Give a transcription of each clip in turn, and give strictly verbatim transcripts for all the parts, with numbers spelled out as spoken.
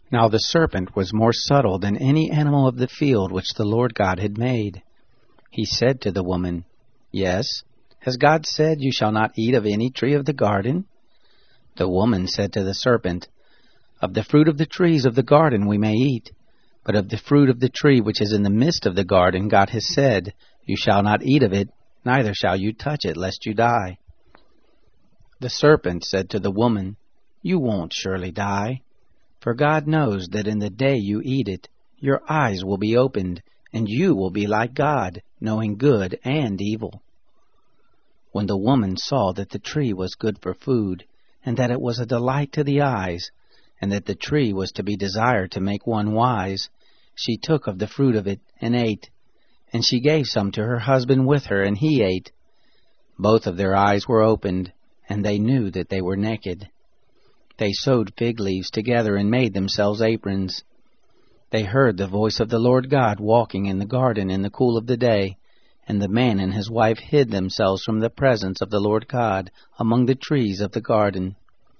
Now the serpent was more subtle than any animal of the field which the Lord God had made. He said to the woman, Yes, has God said, You shall not eat of any tree of the garden? The woman said to the serpent, Of the fruit of the trees of the garden we may eat, but of the fruit of the tree which is in the midst of the garden God has said, You shall not eat of it, neither shall you touch it, lest you die. The serpent said to the woman, You won't surely die. For God knows that in the day you eat it, your eyes will be opened, and you will be like God, knowing good and evil. When the woman saw that the tree was good for food, and that it was a delight to the eyes, and that the tree was to be desired to make one wise, she took of the fruit of it and ate. And she gave some to her husband with her, and he ate. Both of their eyes were opened, and they knew that they were naked. They sewed fig leaves together and made themselves aprons. They heard the voice of the Lord God walking in the garden in the cool of the day, and the man and his wife hid themselves from the presence of the Lord God among the trees of the garden.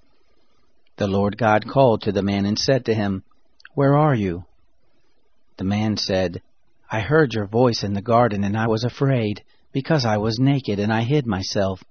The Lord God called to the man and said to him, Where are you? The man said, I heard your voice in the garden, and I was afraid, because I was naked, and I hid myself.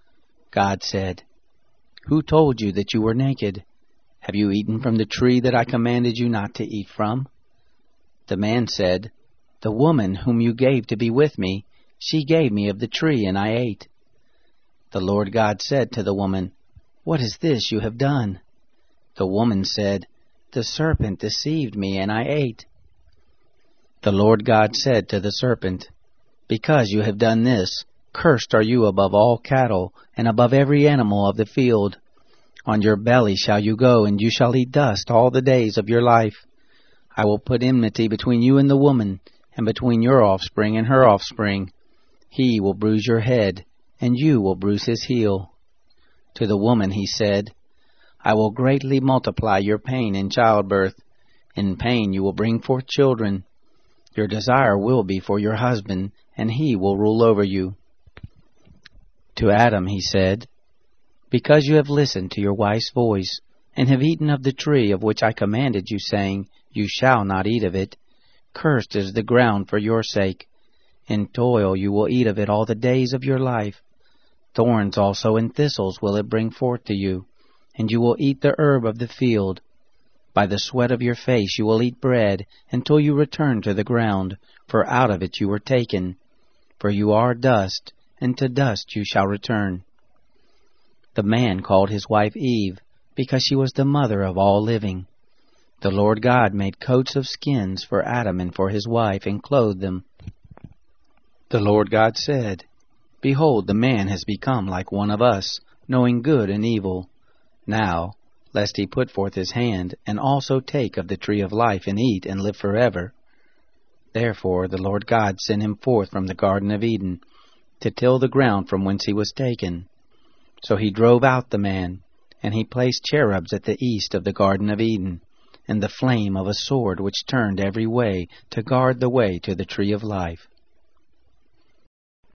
God said, Who told you that you were naked? Have you eaten from the tree that I commanded you not to eat from? The man said, The woman whom you gave to be with me, she gave me of the tree, and I ate. The Lord God said to the woman, What is this you have done? The woman said, The serpent deceived me, and I ate. The Lord God said to the serpent, Because you have done this, cursed are you above all cattle, and above every animal of the field. On your belly shall you go, and you shall eat dust all the days of your life. I will put enmity between you and the woman, and between your offspring and her offspring. He will bruise your head, and you will bruise his heel. To the woman he said, I will greatly multiply your pain in childbirth. In pain you will bring forth children. Your desire will be for your husband, and he will rule over you. To Adam he said, Because you have listened to your wife's voice, and have eaten of the tree of which I commanded you, saying, You shall not eat of it, cursed is the ground for your sake. In toil you will eat of it all the days of your life. Thorns also and thistles will it bring forth to you, and you will eat the herb of the field. By the sweat of your face you will eat bread, until you return to the ground, for out of it you were taken. For you are dust, and to dust you shall return. The man called his wife Eve, because she was the mother of all living. The Lord God made coats of skins for Adam and for his wife, and clothed them. The Lord God said, Behold, the man has become like one of us, knowing good and evil. Now, lest he put forth his hand, and also take of the tree of life, and eat, and live forever. Therefore the Lord God sent him forth from the Garden of Eden, to till the ground from whence he was taken. So he drove out the man, and he placed cherubs at the east of the Garden of Eden, and the flame of a sword which turned every way, to guard the way to the tree of life.